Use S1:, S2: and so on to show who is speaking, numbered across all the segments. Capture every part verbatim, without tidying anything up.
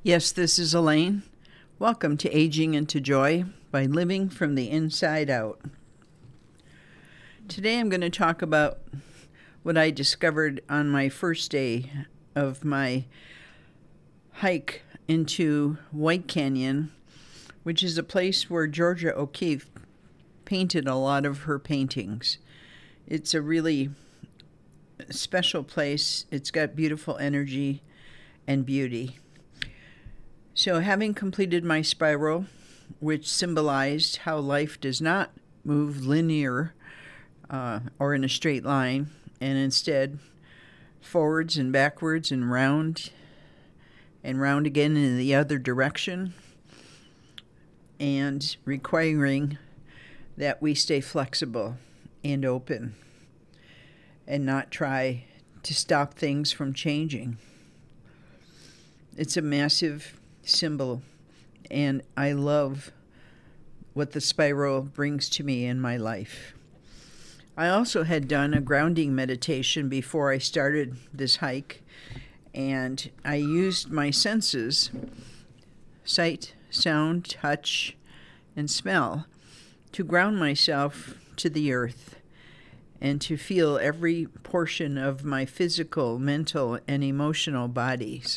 S1: Yes, this is Elaine. Welcome to Aging into Joy by Living from the Inside Out. Today I'm going to talk about what I discovered on my first day of my hike into White Canyon, which is a place where Georgia O'Keeffe painted a lot of her paintings. It's a really special place. It's got beautiful energy and beauty. So having completed my spiral, which symbolized how life does not move linear uh, or in a straight line, and instead forwards and backwards and round and round again in the other direction, and requiring that we stay flexible and open and not try to stop things from changing. It's a massive symbol, and I love what the spiral brings to me in my life. I also had done a grounding meditation before I started this hike, and I used my senses, sight, sound, touch, and smell, to ground myself to the earth and to feel every portion of my physical, mental, and emotional bodies.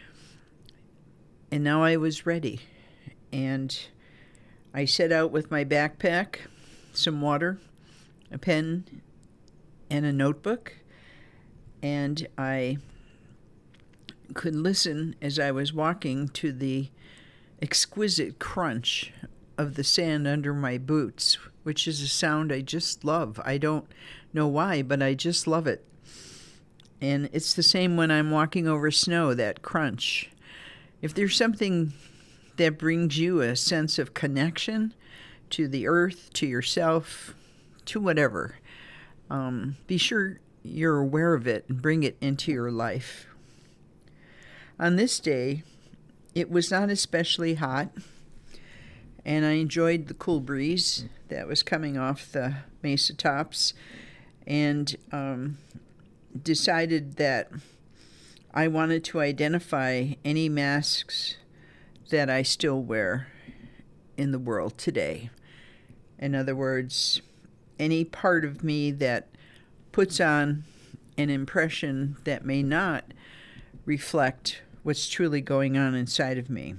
S1: And now I was ready, and I set out with my backpack, some water, a pen, and a notebook, and I could listen as I was walking to the exquisite crunch of the sand under my boots, which is a sound I just love. I don't know why, but I just love it. And it's the same when I'm walking over snow, that crunch. If there's something that brings you a sense of connection to the earth, to yourself, to whatever, um, be sure you're aware of it and bring it into your life. On this day, it was not especially hot, and I enjoyed the cool breeze that was coming off the mesa tops, and um, decided that I wanted to identify any masks that I still wear in the world today. In other words, any part of me that puts on an impression that may not reflect what's truly going on inside of me.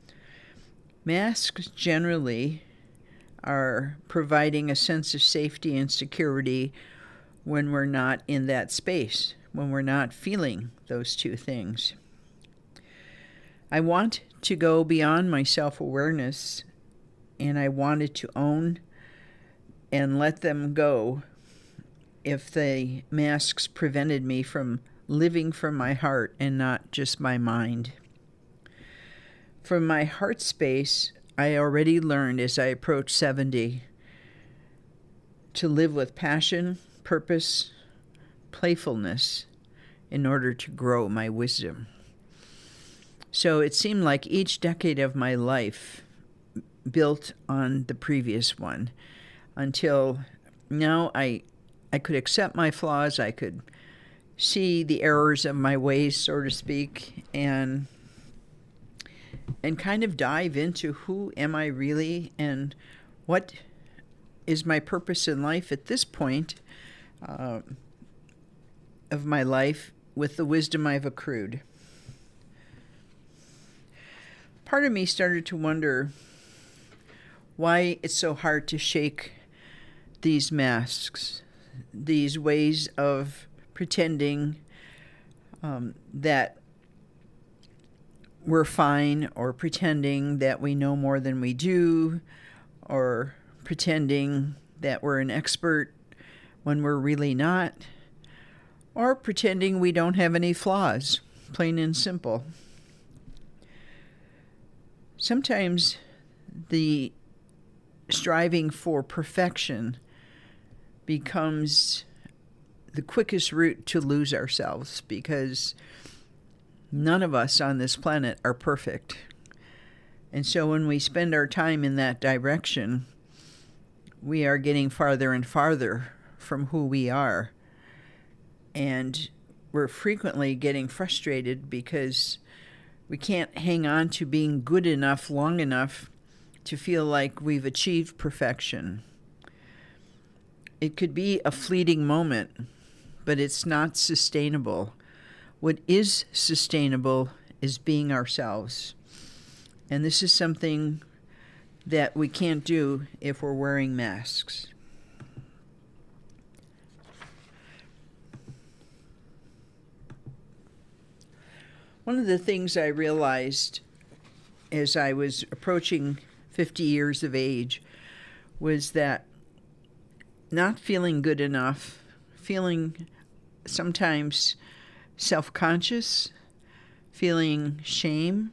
S1: Masks generally are providing a sense of safety and security when we're not in that space, when we're not feeling those two things. I want to go beyond my self-awareness, and I wanted to own and let them go if the masks prevented me from living from my heart and not just my mind. From my heart space, I already learned as I approached seventy to live with passion, purpose, playfulness in order to grow my wisdom. So it seemed like each decade of my life built on the previous one until now I I could accept my flaws, I could see the errors of my ways, so to speak, and and kind of dive into who am I really and what is my purpose in life at this point uh, of my life with the wisdom I've accrued. Part of me started to wonder why it's so hard to shake these masks, these ways of pretending um, that we're fine, or pretending that we know more than we do, or pretending that we're an expert when we're really not, or pretending we don't have any flaws, plain and simple. Sometimes the striving for perfection becomes the quickest route to lose ourselves, because none of us on this planet are perfect. And so when we spend our time in that direction, we are getting farther and farther from who we are. And we're frequently getting frustrated because We can't hang on to being good enough long enough to feel like we've achieved perfection. It could be a fleeting moment, but it's not sustainable. What is sustainable is being ourselves. And this is something that we can't do if we're wearing masks. One of the things I realized as I was approaching fifty years of age was that not feeling good enough, feeling sometimes self-conscious, feeling shame,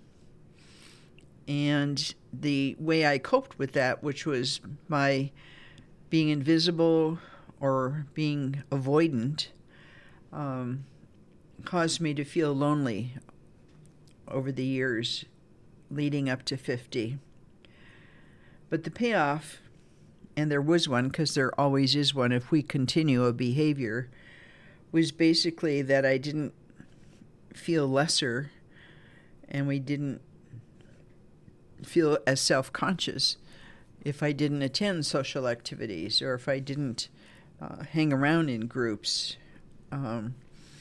S1: and the way I coped with that, which was by being invisible or being avoidant, um, caused me to feel lonely over the years leading up to fifty. But the payoff, and there was one because there always is one if we continue a behavior, was basically that I didn't feel lesser and we didn't feel as self-conscious if I didn't attend social activities or if I didn't uh, hang around in groups. Um,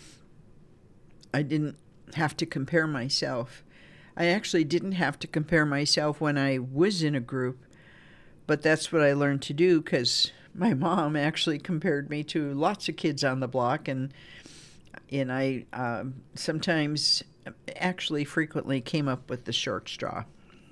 S1: I didn't have to compare myself. I actually didn't have to compare myself when I was in a group, but that's what I learned to do because my mom actually compared me to lots of kids on the block, and and I uh, sometimes, actually frequently, came up with the short straw.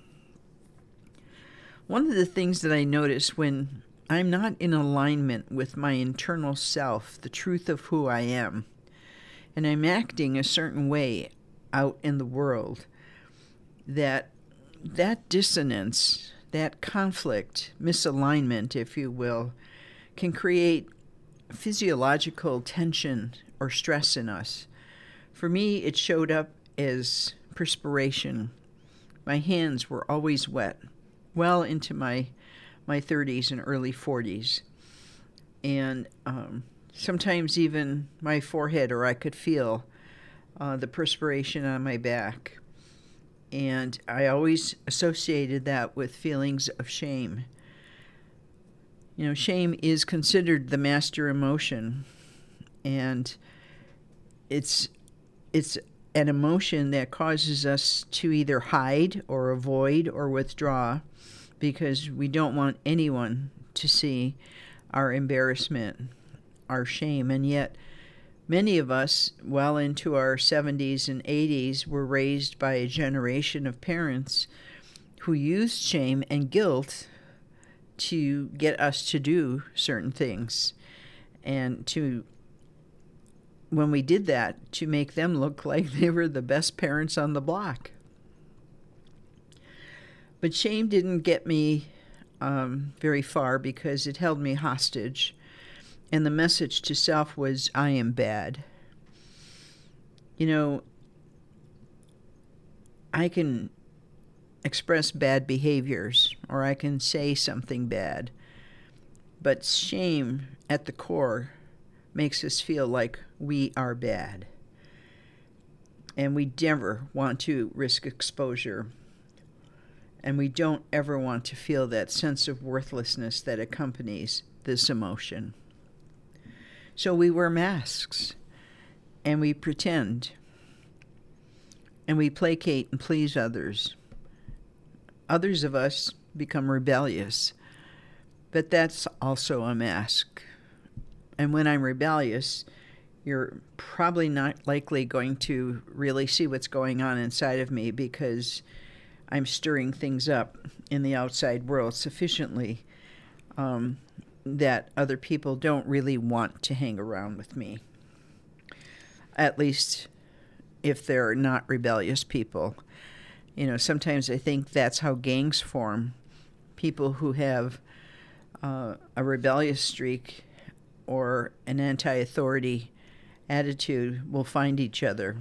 S1: One of the things that I notice when I'm not in alignment with my internal self, the truth of who I am, and I'm acting a certain way out in the world, that that dissonance, that conflict, misalignment, if you will, can create physiological tension or stress in us. For me, it showed up as perspiration. My hands were always wet, well into my my thirties and early forties. And um, sometimes even my forehead, or I could feel uh, the perspiration on my back. And I always associated that with feelings of shame. You know, shame is considered the master emotion, and it's it's an emotion that causes us to either hide or avoid or withdraw because we don't want anyone to see our embarrassment, our shame. And yet, many of us, well into our seventies and eighties, were raised by a generation of parents who used shame and guilt to get us to do certain things, and to, when we did that, to make them look like they were the best parents on the block. But shame didn't get me um, very far because it held me hostage. And the message to self was, I am bad. You know, I can express bad behaviors, or I can say something bad. But shame at the core makes us feel like we are bad. And we never want to risk exposure. And we don't ever want to feel that sense of worthlessness that accompanies this emotion. So we wear masks, and we pretend, and we placate and please others. Others of us become rebellious, but that's also a mask. And when I'm rebellious, you're probably not likely going to really see what's going on inside of me because I'm stirring things up in the outside world sufficiently um, that other people don't really want to hang around with me. At least if they're not rebellious people. You know, sometimes I think that's how gangs form. People who have uh, a rebellious streak or an anti-authority attitude will find each other.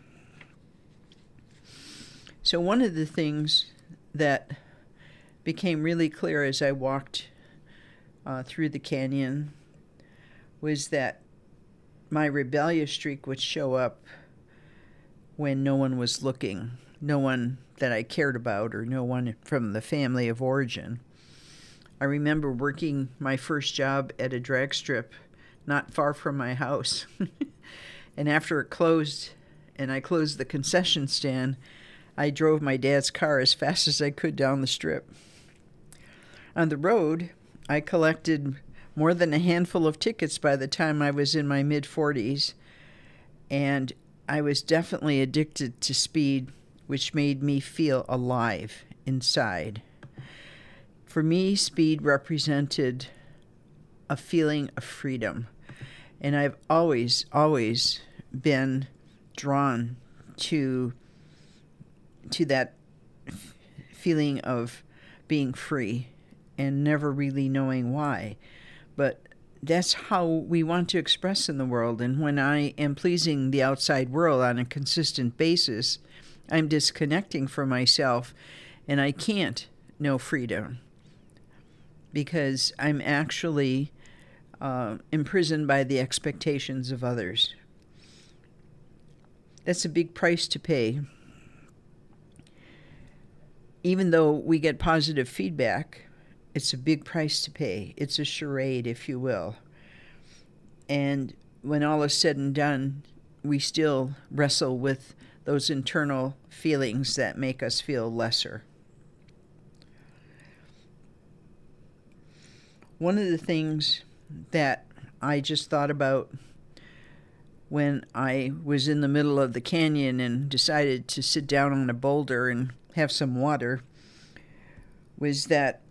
S1: So one of the things that became really clear as I walked uh, through the canyon was that my rebellious streak would show up when no one was looking. no one that I cared about or no one from the family of origin. I remember working my first job at a drag strip not far from my house. And after it closed and I closed the concession stand, I drove my dad's car as fast as I could down the strip. On the road, I collected more than a handful of tickets by the time I was in my mid-forties, and I was definitely addicted to speed, which made me feel alive inside. For me, speed represented a feeling of freedom, and I've always, always been drawn to, to that f- feeling of being free and never really knowing why. But that's how we want to express in the world. And when I am pleasing the outside world on a consistent basis, I'm disconnecting from myself, and I can't know freedom because I'm actually uh, imprisoned by the expectations of others. That's a big price to pay. Even though we get positive feedback, it's a big price to pay. It's a charade, if you will. And when all is said and done, we still wrestle with those internal feelings that make us feel lesser. One of the things that I just thought about when I was in the middle of the canyon and decided to sit down on a boulder and have some water was that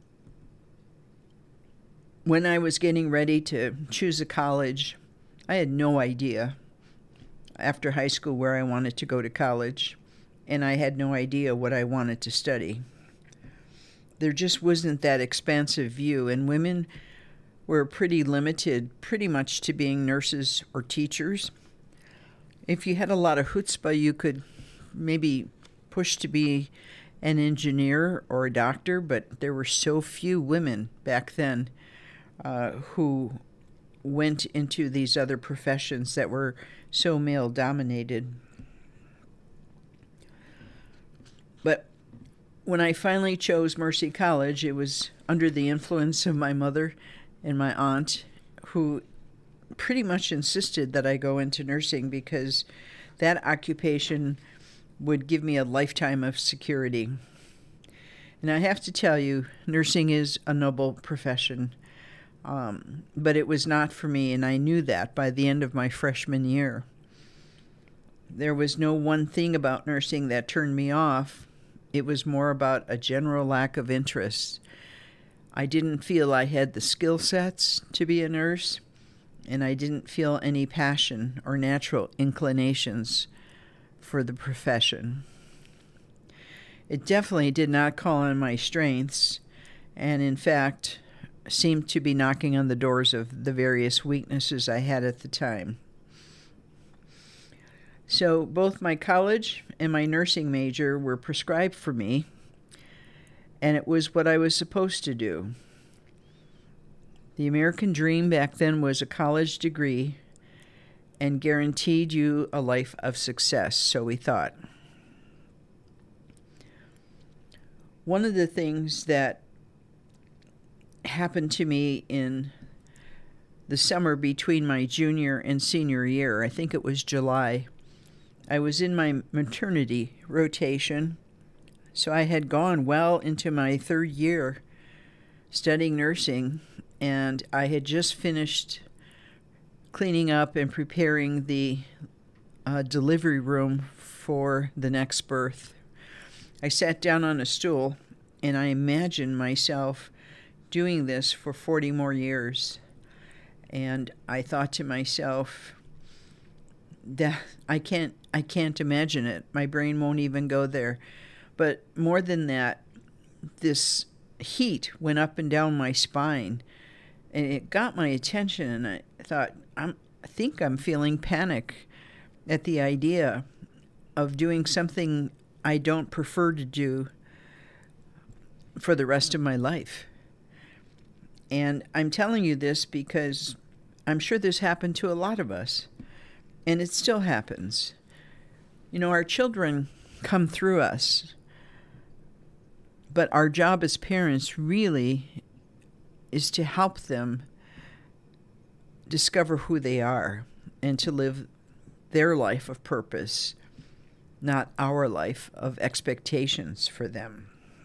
S1: when I was getting ready to choose a college, I had no idea after high school where I wanted to go to college, and I had no idea what I wanted to study. There just wasn't that expansive view, and women were pretty limited pretty much to being nurses or teachers. If you had a lot of chutzpah, you could maybe push to be an engineer or a doctor, but there were so few women back then uh, who went into these other professions that were so male-dominated. But when I finally chose Mercy College, it was under the influence of my mother and my aunt, who pretty much insisted that I go into nursing because that occupation would give me a lifetime of security. And I have to tell you, nursing is a noble profession. Um, but it was not for me, and I knew that by the end of my freshman year. There was no one thing about nursing that turned me off. It was more about a general lack of interest. I didn't feel I had the skill sets to be a nurse, and I didn't feel any passion or natural inclinations for the profession. It definitely did not call on my strengths, and in fact, seemed to be knocking on the doors of the various weaknesses I had at the time. So both my college and my nursing major were prescribed for me, and it was what I was supposed to do. The American dream back then was a college degree and guaranteed you a life of success, so we thought. One of the things that happened to me in the summer between my junior and senior year, I think it was July, I was in my maternity rotation, so I had gone well into my third year studying nursing, and I had just finished cleaning up and preparing the uh, delivery room for the next birth. I sat down on a stool, and I imagined myself doing this for forty more years. And I thought to myself, that I can't I can't imagine it. My brain won't even go there. But more than that, this heat went up and down my spine, and it got my attention, and I thought, I'm, I think I'm feeling panic at the idea of doing something I don't prefer to do for the rest of my life. And I'm telling you this because I'm sure this happened to a lot of us, and it still happens. You know, our children come through us. But our job as parents really is to help them discover who they are and to live their life of purpose, not our life of expectations for them.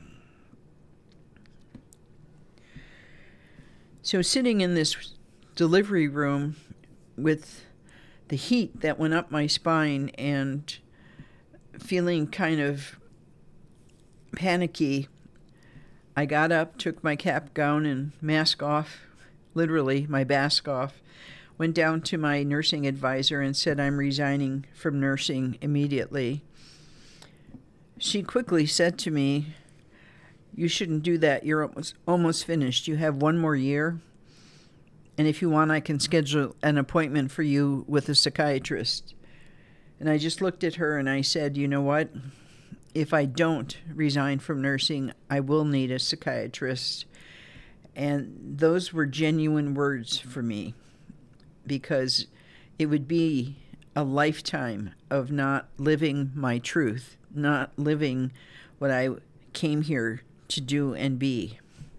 S1: So sitting in this delivery room with the heat that went up my spine and feeling kind of panicky, I got up, took my cap, gown, and mask off, literally my mask off, went down to my nursing advisor and said I'm resigning from nursing immediately. She quickly said to me, "You shouldn't do that. You're almost, almost finished. You have one more year. And if you want, I can schedule an appointment for you with a psychiatrist." And I just looked at her and I said, "You know what? If I don't resign from nursing, I will need a psychiatrist." And those were genuine words for me, because it would be a lifetime of not living my truth, not living what I came here to do and be.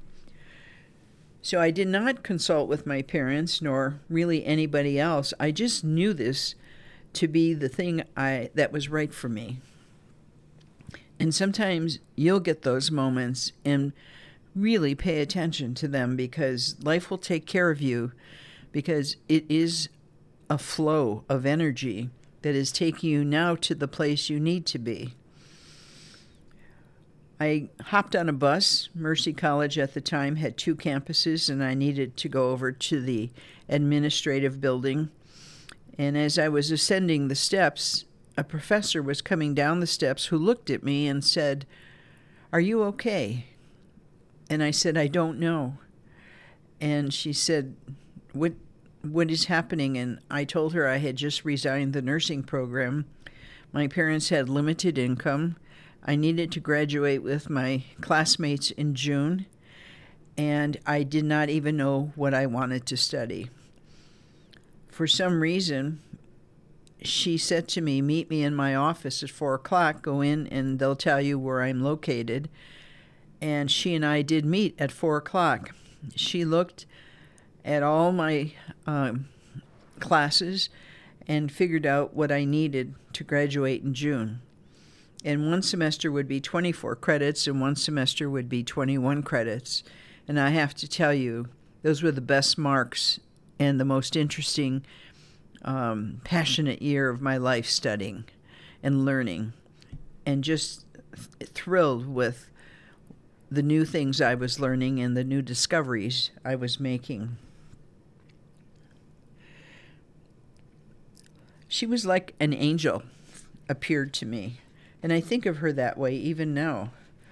S1: So I did not consult with my parents, nor really anybody else. I just knew this to be the thing I that was right for me. And sometimes you'll get those moments and really pay attention to them, because life will take care of you, because it is a flow of energy that is taking you now to the place you need to be. I hopped on a bus. Mercy College at the time had two campuses, and I needed to go over to the administrative building. And as I was ascending the steps, a professor was coming down the steps who looked at me and said, "Are you okay?" And I said, "I don't know." And she said, what what is happening? And I told her I had just resigned the nursing program. My parents had limited income. I needed to graduate with my classmates in June, and I did not even know what I wanted to study. For some reason, she said to me, "Meet me in my office at four o'clock, go in and they'll tell you where I'm located." And she and I did meet at four o'clock. She looked at all my um, classes and figured out what I needed to graduate in June. And one semester would be twenty-four credits and one semester would be twenty-one credits. And I have to tell you, those were the best marks and the most interesting, um, passionate year of my life, studying and learning, and just th- thrilled with the new things I was learning and the new discoveries I was making. She was like an angel appeared to me, and I think of her that way even now.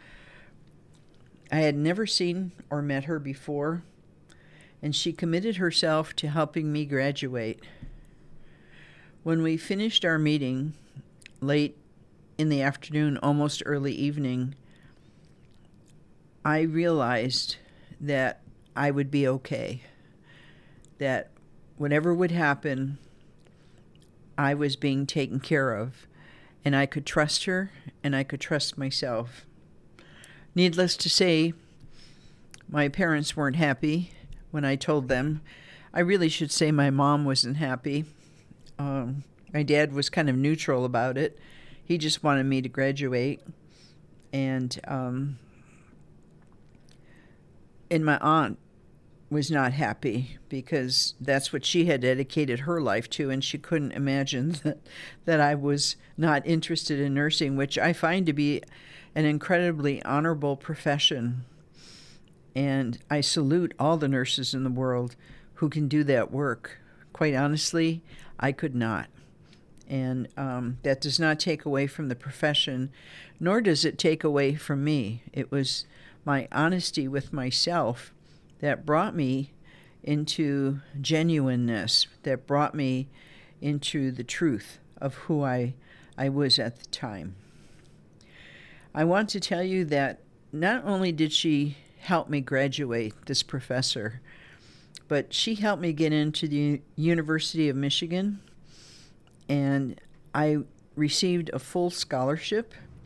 S1: I had never seen or met her before, and she committed herself to helping me graduate. When we finished our meeting late in the afternoon, almost early evening, I realized that I would be okay, that whatever would happen, I was being taken care of, and I could trust her, and I could trust myself. Needless to say, my parents weren't happy when I told them. I really should say my mom wasn't happy. Um, my dad was kind of neutral about it. He just wanted me to graduate. And, um, and my aunt was not happy, because that's what she had dedicated her life to, and she couldn't imagine that, that I was not interested in nursing, which I find to be an incredibly honorable profession. And I salute all the nurses in the world who can do that work. Quite honestly, I could not. And um, that does not take away from the profession, nor does it take away from me. It was my honesty with myself that brought me into genuineness, that brought me into the truth of who I, I was at the time. I want to tell you that not only did she help me graduate, this professor, but she helped me get into the University of Michigan, and I received a full scholarship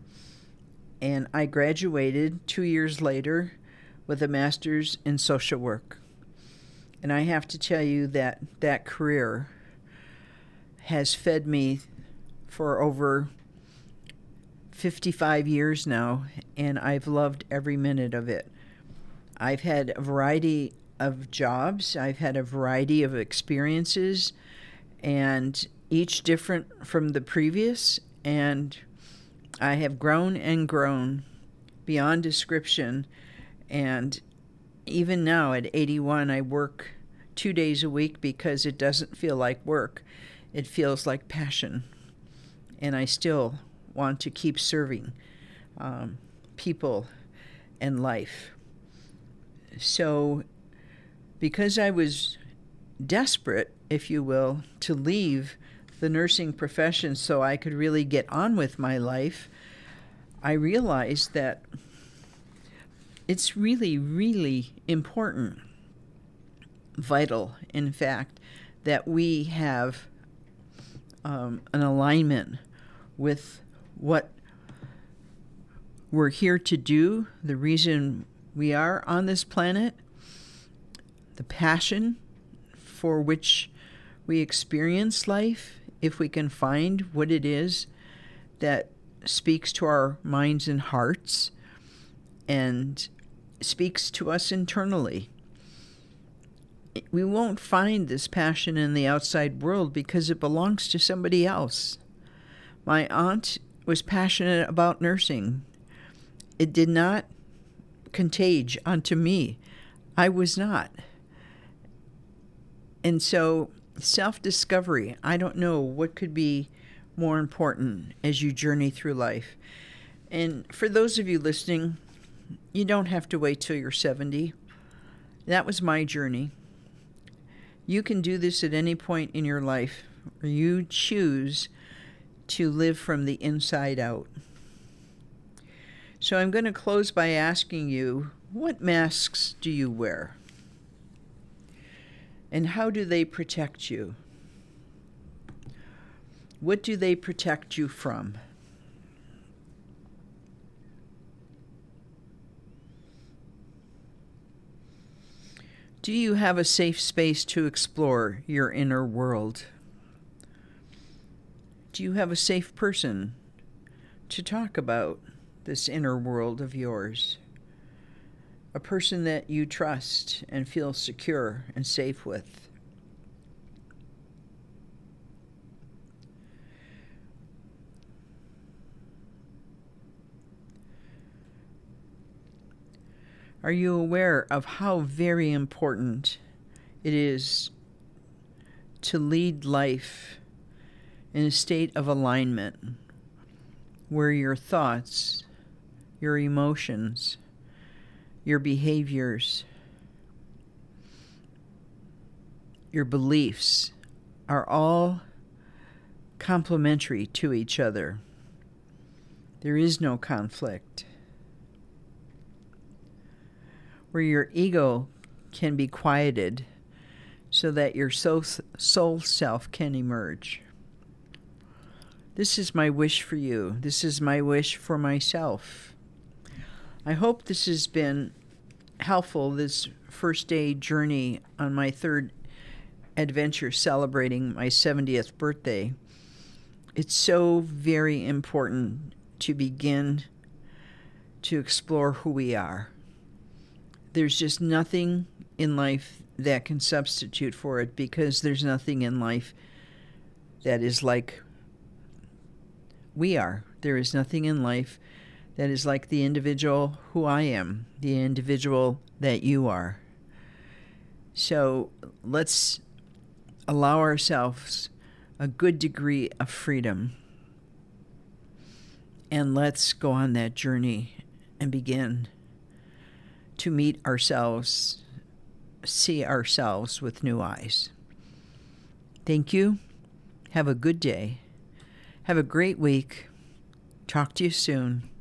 S1: and I graduated two years later with a master's in social work. And I have to tell you that that career has fed me for over fifty-five years now, and I've loved every minute of it. I've had a variety of jobs, I've had a variety of experiences, and each different from the previous, and I have grown and grown beyond description. And even now at eighty-one, I work two days a week because it doesn't feel like work. It feels like passion. And I still want to keep serving um, people and life. So because I was desperate, if you will, to leave the nursing profession so I could really get on with my life, I realized that it's really, really important, vital, in fact, that we have um, an alignment with what we're here to do, the reason we are on this planet, the passion for which we experience life, if we can find what it is that speaks to our minds and hearts and speaks to us internally. We won't find this passion in the outside world because it belongs to somebody else. My aunt was passionate about nursing. It did not contage onto me. I was not. And so self-discovery, I don't know what could be more important as you journey through life. And for those of you listening, you don't have to wait till you're seventy. That was my journey. You can do this at any point in your life where you choose to live from the inside out. So I'm going to close by asking you, what masks do you wear? And how do they protect you? What do they protect you from? Do you have a safe space to explore your inner world? Do you have a safe person to talk about this inner world of yours? A person that you trust and feel secure and safe with? Are you aware of how very important it is to lead life in a state of alignment where your thoughts, your emotions, your behaviors, your beliefs are all complementary to each other? There is no conflict. Where your ego can be quieted so that your soul, soul self can emerge. This is my wish for you. This is my wish for myself. I hope this has been helpful, this first day journey on my third adventure celebrating my seventieth birthday. It's so very important to begin to explore who we are. There's just nothing in life that can substitute for it, because there's nothing in life that is like we are. There is nothing in life that is like the individual who I am, the individual that you are. So let's allow ourselves a good degree of freedom, and let's go on that journey and begin to meet ourselves, see ourselves with new eyes. Thank you. Have a good day. Have a great week. Talk to you soon.